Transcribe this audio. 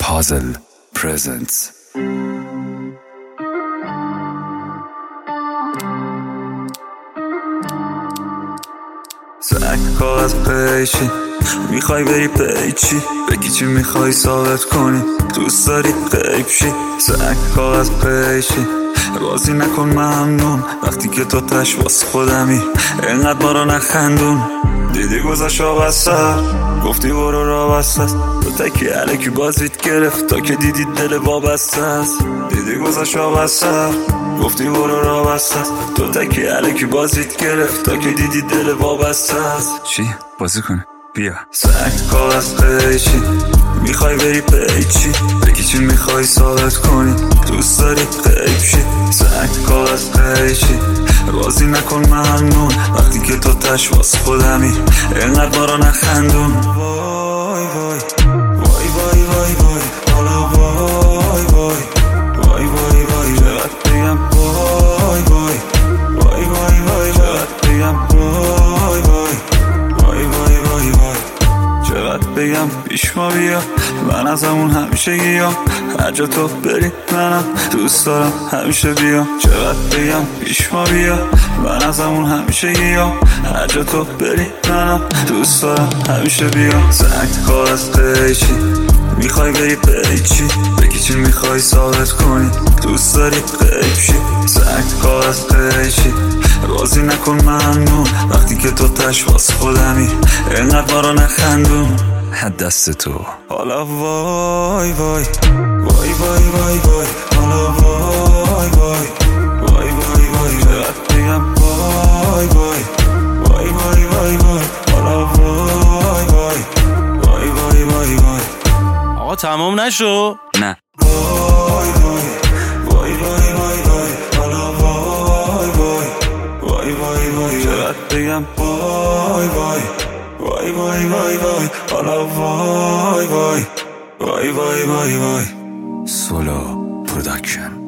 Hazel presents. سنگ کاغذ پیچی میخوای بری پیچی بگی چی میخوای ثابت کنی دوست داری غیب شی. سنگ کاغذ پیچی بازی نکن ممنون وقتی که تو تش واسه خودمی اینقدر ما رو نخندون. دیدی گذاشت آب از سر گفتی برو را بسته است تو تکی علکی بازیت گرفت تا که دیدی دل وابسته است. دیدی گذاشت آب از سر گفتی برو را بسته است تو تکی علکی بازیت گرفت تا که دیدی دل وابسته است. چی؟ بازی کنه؟ بیا. سنگ کاغذ پیچی میخوای بری پیچی بگی چی میخوای ثابت کنی دوست داری غیب شی. سنگ کاغذ پیچی بازی نکن ممنون وقتی که تو تش واسه خودمی اینقدر ما رو نخندون. وای وای وای وای وای وای حالا وای وای وای وای وای چقدر بگم وای وای وای وای وای چقدر بگم وای وای وای وای وای وای چقدر بگم پیش ما بیا من ازمون همیشه گیام هر جا تو بری منم دوست دارم همیشه بیا. چقدر بگم پیش ما بیا من ازمون همیشه گیام هر جا تو بری منم دوست دارم همیشه بیا. سنگ کاغذ پیچی میخوای بری پیچی بگی چی میخوای ثابت کنی دوست داری غیب شی. سنگ کاغذ پیچی بازی نکن ممنون وقتی که تو تش واسه خودمی اینقدر ما رو نخندون. حد دست تو. حالا وای وای وای وای وای وای حالا وای وای وای وای وای چقدر بگم وای وای وای وای وای وای حالا وای وای وای وای وای وای. آقا تمام نشو؟ نه. وای وای وای وای وای وای حالا وای وای وای وای وای چقدر بگم وای وای وای وای وای وای حالا وای وای وای وای وای وای. سولو پروداکشن.